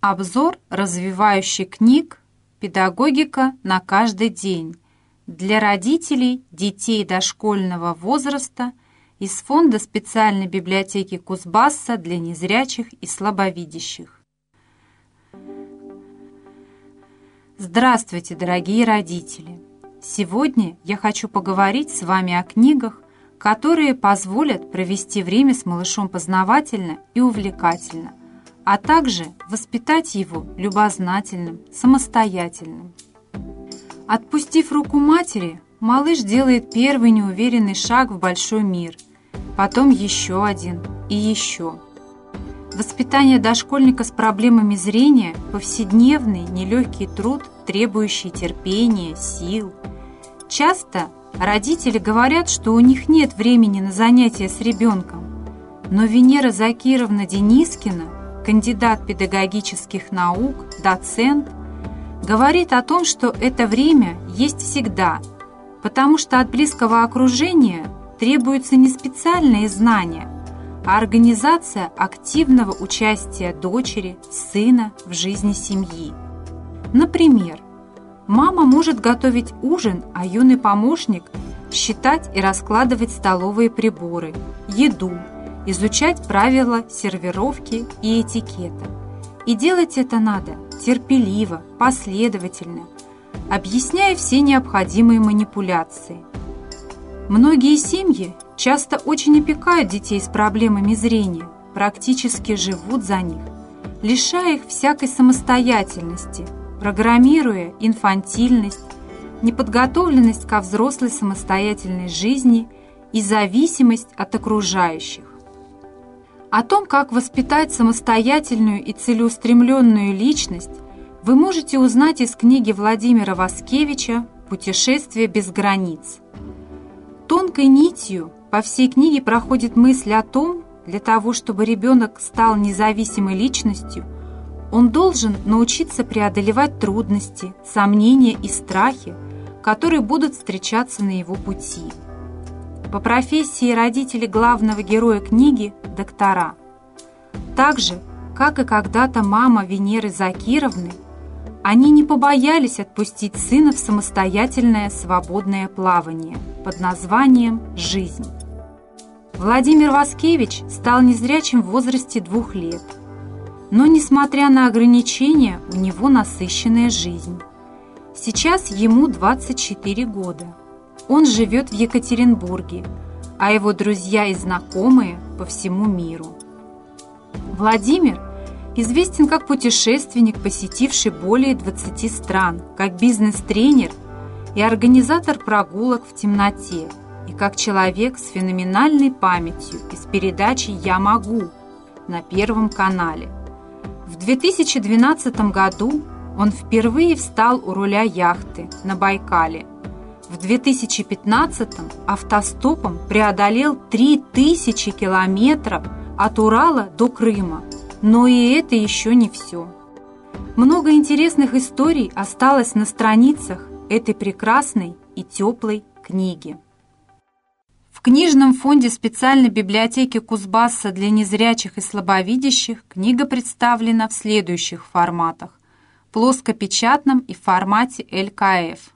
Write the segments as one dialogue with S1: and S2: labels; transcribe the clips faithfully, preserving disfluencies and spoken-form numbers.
S1: Обзор развивающих книг «Педагогика на каждый день» для родителей детей дошкольного возраста из Фонда специальной библиотеки Кузбасса для незрячих и слабовидящих. Здравствуйте, дорогие родители! Сегодня я хочу поговорить с вами о книгах, которые позволят провести время с малышом познавательно и увлекательно, а также воспитать его любознательным, самостоятельным. Отпустив руку матери, малыш делает первый неуверенный шаг в большой мир, потом еще один и еще. Воспитание дошкольника с проблемами зрения – повседневный, нелегкий труд, требующий терпения, сил. Часто родители говорят, что у них нет времени на занятия с ребенком, но Венера Закировна Денискина, кандидат педагогических наук, доцент, говорит о том, что это время есть всегда, потому что от близкого окружения требуются не специальные знания, а организация активного участия дочери, сына в жизни семьи. Например, мама может готовить ужин, а юный помощник – считать и раскладывать столовые приборы, еду, изучать правила сервировки и этикета. И делать это надо терпеливо, последовательно, объясняя все необходимые манипуляции. Многие семьи часто очень опекают детей с проблемами зрения, практически живут за них, лишая их всякой самостоятельности, программируя инфантильность, неподготовленность ко взрослой самостоятельной жизни и зависимость от окружающих. О том, как воспитать самостоятельную и целеустремленную личность, вы можете узнать из книги Владимира Васкевича «Путешествие без границ». Тонкой нитью по всей книге проходит мысль о том, для того, чтобы ребенок стал независимой личностью, он должен научиться преодолевать трудности, сомнения и страхи, которые будут встречаться на его пути. По профессии родители главного героя книги – доктора. Так же, как и когда-то мама Венеры Закировны, они не побоялись отпустить сына в самостоятельное свободное плавание под названием «Жизнь». Владимир Васкевич стал незрячим в возрасте двух лет. Но, несмотря на ограничения, у него насыщенная жизнь. Сейчас ему двадцать четыре года. Он живет в Екатеринбурге, а его друзья и знакомые по всему миру. Владимир известен как путешественник, посетивший более двадцати стран, как бизнес-тренер и организатор прогулок в темноте, и как человек с феноменальной памятью из передачи «Я могу» на Первом канале. В две тысячи двенадцатом году он впервые встал у руля яхты на Байкале. В две тысячи пятнадцатом автостопом преодолел три тысячи километров от Урала до Крыма. Но и это еще не все. Много интересных историй осталось на страницах этой прекрасной и теплой книги. В книжном фонде специальной библиотеки Кузбасса для незрячих и слабовидящих книга представлена в следующих форматах: плоскопечатном и в формате эл ка эф.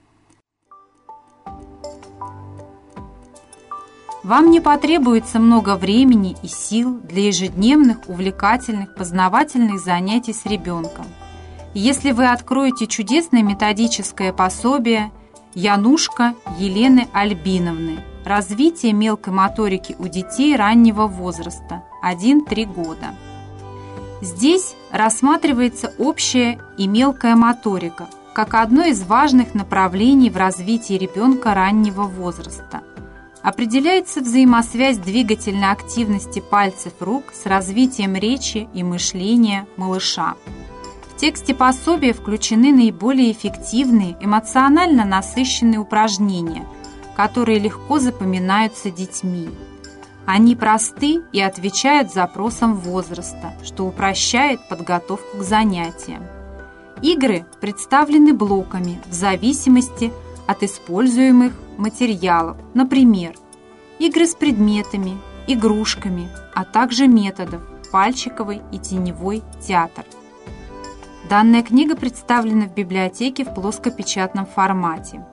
S1: Вам не потребуется много времени и сил для ежедневных, увлекательных, познавательных занятий с ребенком. Если вы откроете чудесное методическое пособие Янушка Елены Альбиновны «Развитие мелкой моторики у детей раннего возраста один-три года». Здесь рассматривается общая и мелкая моторика как одно из важных направлений в развитии ребенка раннего возраста. Определяется взаимосвязь двигательной активности пальцев рук с развитием речи и мышления малыша. В тексте пособия включены наиболее эффективные, эмоционально насыщенные упражнения, которые легко запоминаются детьми. Они просты и отвечают запросам возраста, что упрощает подготовку к занятиям. Игры представлены блоками в зависимости от используемых материалов, например, игры с предметами, игрушками, а также методов пальчиковый и теневой театр. Данная книга представлена в библиотеке в плоскопечатном формате.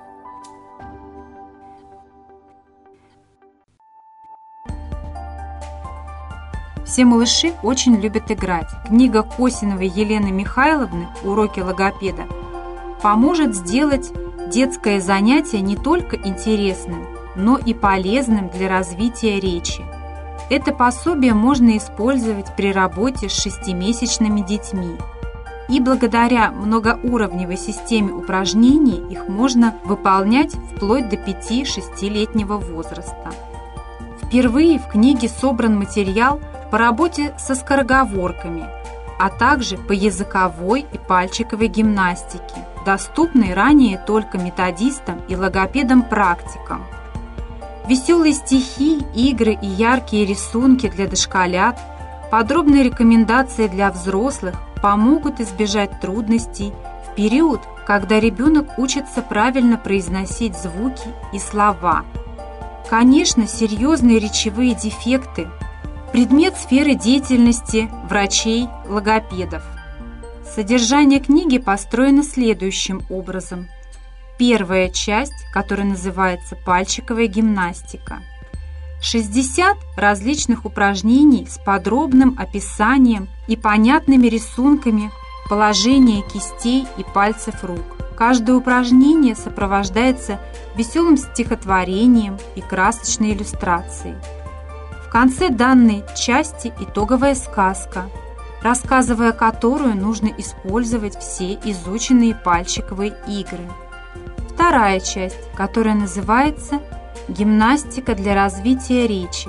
S1: Все малыши очень любят играть. Книга Косиновой Елены Михайловны «Уроки логопеда» поможет сделать детское занятие не только интересным, но и полезным для развития речи. Это пособие можно использовать при работе с шестимесячными детьми. И благодаря многоуровневой системе упражнений их можно выполнять вплоть до пяти-шестилетнего возраста. Впервые в книге собран материал по работе со скороговорками, а также по языковой и пальчиковой гимнастике, доступной ранее только методистам и логопедам-практикам. Веселые стихи, игры и яркие рисунки для дошколят, подробные рекомендации для взрослых помогут избежать трудностей в период, когда ребенок учится правильно произносить звуки и слова. Конечно, серьезные речевые дефекты – предмет сферы деятельности врачей-логопедов. Содержание книги построено следующим образом. Первая часть, которая называется «Пальчиковая гимнастика». шестьдесят различных упражнений с подробным описанием и понятными рисунками положения кистей и пальцев рук. Каждое упражнение сопровождается веселым стихотворением и красочной иллюстрацией. В конце данной части итоговая сказка, рассказывая которую нужно использовать все изученные пальчиковые игры. Вторая часть, которая называется «Гимнастика для развития речи».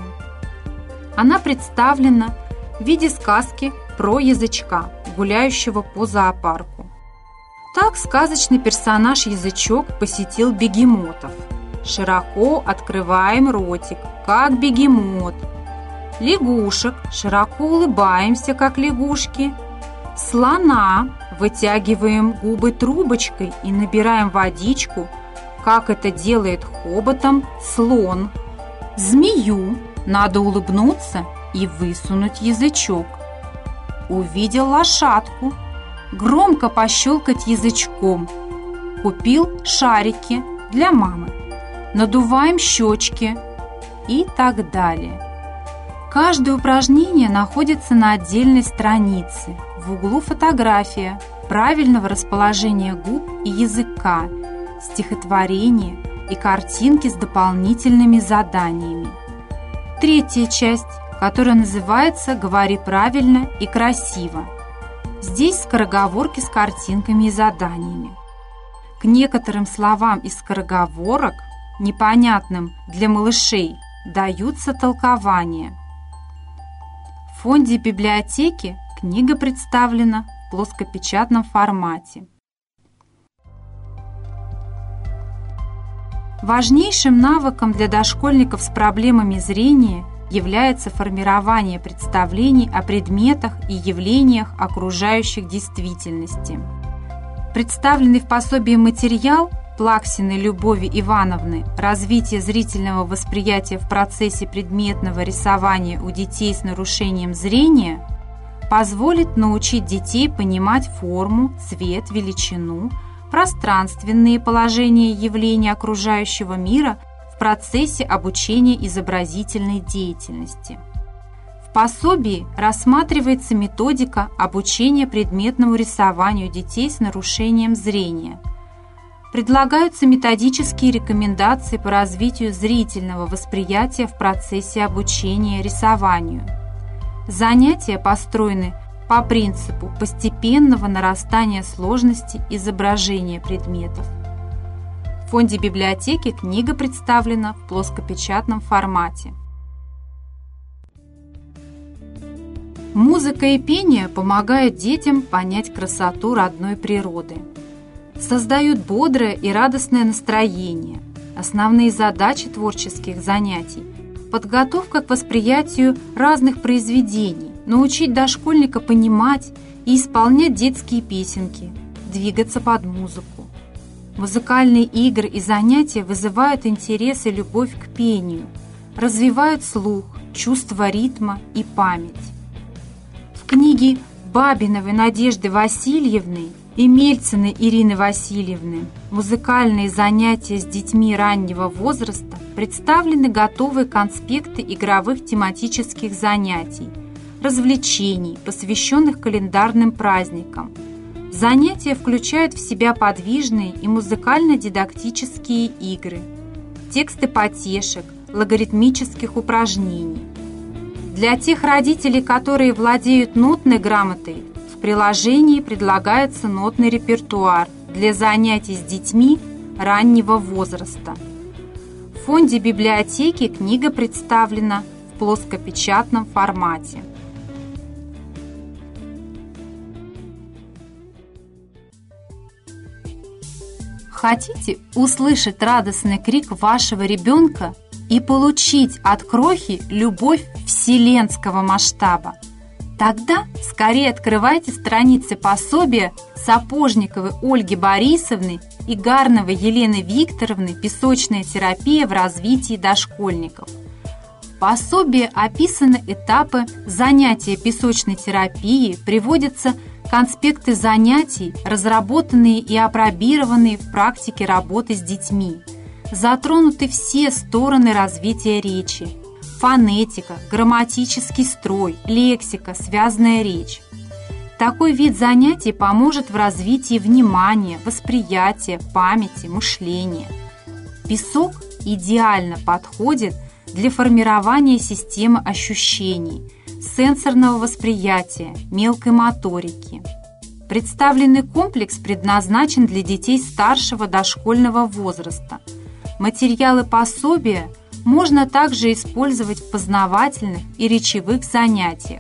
S1: Она представлена в виде сказки про язычка, гуляющего по зоопарку. Так сказочный персонаж Язычок посетил бегемотов. Широко открываем ротик, как бегемот. Лягушек, широко улыбаемся, как лягушки. Слона, вытягиваем губы трубочкой и набираем водичку, как это делает хоботом слон. Змею надо улыбнуться и высунуть язычок. Увидел лошадку, громко пощелкать язычком. Купил шарики для мамы, надуваем щечки и так далее. Каждое упражнение находится на отдельной странице. В углу фотография правильного расположения губ и языка, стихотворение и картинки с дополнительными заданиями. Третья часть, которая называется «Говори правильно и красиво». Здесь скороговорки с картинками и заданиями. К некоторым словам из скороговорок, непонятным для малышей, даются толкования. В фонде библиотеки книга представлена в плоскопечатном формате. Важнейшим навыком для дошкольников с проблемами зрения является формирование представлений о предметах и явлениях окружающих действительности. Представленный в пособии материал Плаксиной Любови Ивановны «Развитие зрительного восприятия в процессе предметного рисования у детей с нарушением зрения» позволит научить детей понимать форму, цвет, величину, пространственные положения явлений окружающего мира в процессе обучения изобразительной деятельности. В пособии рассматривается методика обучения предметному рисованию детей с нарушением зрения. Предлагаются методические рекомендации по развитию зрительного восприятия в процессе обучения рисованию. Занятия построены по принципу постепенного нарастания сложности изображения предметов. В фонде библиотеки книга представлена в плоскопечатном формате. Музыка и пение помогают детям понять красоту родной природы, создают бодрое и радостное настроение. Основные задачи творческих занятий – подготовка к восприятию разных произведений, научить дошкольника понимать и исполнять детские песенки, двигаться под музыку. Музыкальные игры и занятия вызывают интерес и любовь к пению, развивают слух, чувство ритма и память. В книге Бабиновой Надежды Васильевны и Мельциной Ирины Васильевны «Музыкальные занятия с детьми раннего возраста» представлены готовые конспекты игровых тематических занятий, развлечений, посвященных календарным праздникам. Занятия включают в себя подвижные и музыкально-дидактические игры, тексты потешек, логарифмических упражнений. Для тех родителей, которые владеют нотной грамотой, в приложении предлагается нотный репертуар для занятий с детьми раннего возраста. В фонде библиотеки книга представлена в плоскопечатном формате. Хотите услышать радостный крик вашего ребенка и получить от крохи любовь вселенского масштаба? Тогда скорее открывайте страницы пособия Сапожниковой Ольги Борисовны и Гарновой Елены Викторовны «Песочная терапия в развитии дошкольников». В пособии описаны этапы занятия песочной терапией, приводятся конспекты занятий, разработанные и апробированные в практике работы с детьми. Затронуты все стороны развития речи: фонетика, грамматический строй, лексика, связная речь. Такой вид занятий поможет в развитии внимания, восприятия, памяти, мышления. Песок идеально подходит для формирования системы ощущений, сенсорного восприятия, мелкой моторики. Представленный комплекс предназначен для детей старшего дошкольного возраста. Материалы пособия можно также использовать в познавательных и речевых занятиях.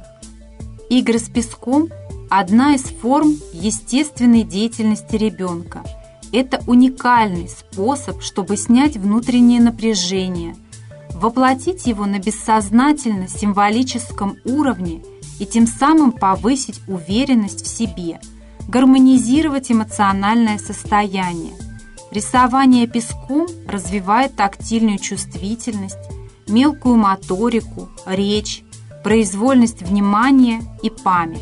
S1: Игры с песком – одна из форм естественной деятельности ребенка. Это уникальный способ, чтобы снять внутреннее напряжение, воплотить его на бессознательно-символическом уровне и тем самым повысить уверенность в себе, гармонизировать эмоциональное состояние. Рисование песком развивает тактильную чувствительность, мелкую моторику, речь, произвольность внимания и память.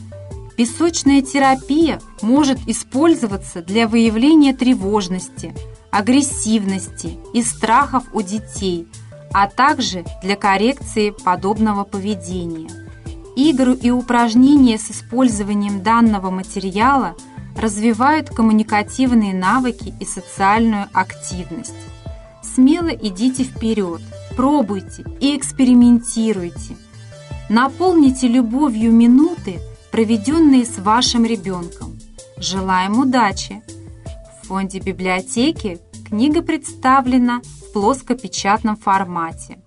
S1: Песочная терапия может использоваться для выявления тревожности, агрессивности и страхов у детей, а также для коррекции подобного поведения. Игры и упражнения с использованием данного материала развивают коммуникативные навыки и социальную активность. Смело идите вперед, пробуйте и экспериментируйте. Наполните любовью минуты, проведенные с вашим ребенком. Желаем удачи! В фонде библиотеки книга представлена в плоскопечатном формате.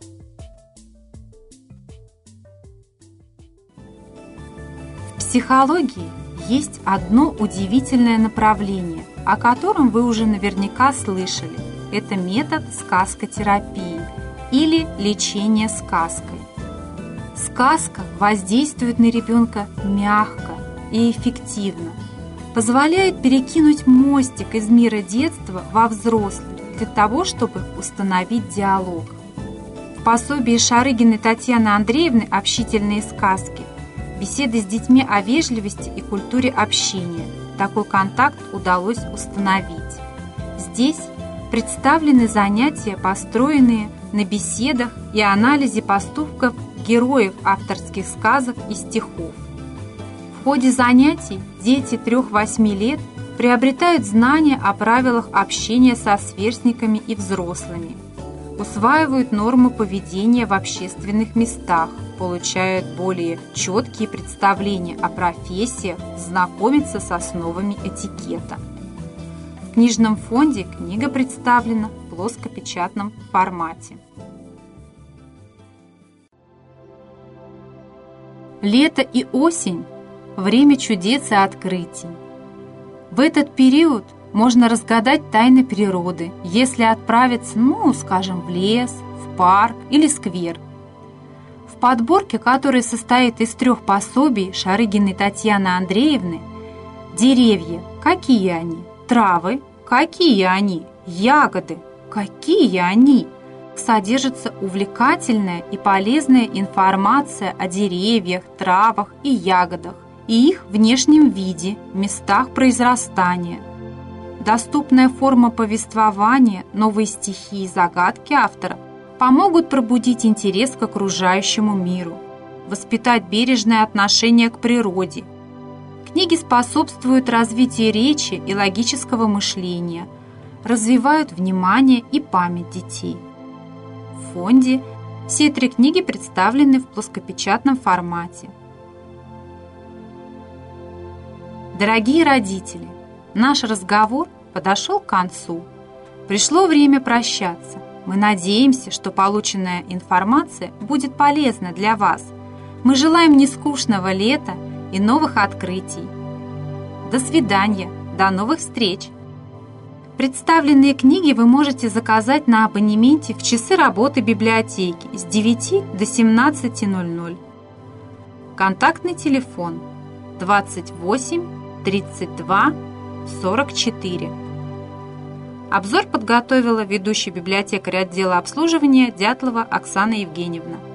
S1: В психологии есть одно удивительное направление, о котором вы уже наверняка слышали. Это метод сказкотерапии или лечение сказкой. Сказка воздействует на ребенка мягко и эффективно, позволяет перекинуть мостик из мира детства во взрослый для того, чтобы установить диалог. В пособии Шарыгиной Татьяны Андреевны «Общительные сказки» беседы с детьми о вежливости и культуре общения. Такой контакт удалось установить. Здесь представлены занятия, построенные на беседах и анализе поступков героев авторских сказок и стихов. В ходе занятий дети трёх-восьми лет приобретают знания о правилах общения со сверстниками и взрослыми, усваивают нормы поведения в общественных местах, получают более четкие представления о профессиях, знакомятся с основами этикета. В книжном фонде книга представлена в плоскопечатном формате. Лето и осень – время чудес и открытий. В этот период можно разгадать тайны природы, если отправиться, ну, скажем, в лес, в парк или сквер. В подборке, которая состоит из трех пособий Шарыгиной Татьяны Андреевны, деревья – какие они? Травы – какие они? Ягоды – какие они? Содержится увлекательная и полезная информация о деревьях, травах и ягодах и их внешнем виде, местах произрастания. Доступная форма повествования, новые стихи и загадки автора помогут пробудить интерес к окружающему миру, воспитать бережное отношение к природе. Книги способствуют развитию речи и логического мышления, развивают внимание и память детей. В фонде все три книги представлены в плоскопечатном формате. Дорогие родители, наш разговор подошел к концу. Пришло время прощаться. Мы надеемся, что полученная информация будет полезна для вас. Мы желаем нескучного лета и новых открытий. До свидания, до новых встреч! Представленные книги вы можете заказать на абонементе в часы работы библиотеки с девяти до семнадцати ноль-ноль. Контактный телефон двадцать восемь тридцать два сорок четыре. Обзор подготовила ведущий библиотекарь отдела обслуживания Дятлова Оксана Евгеньевна.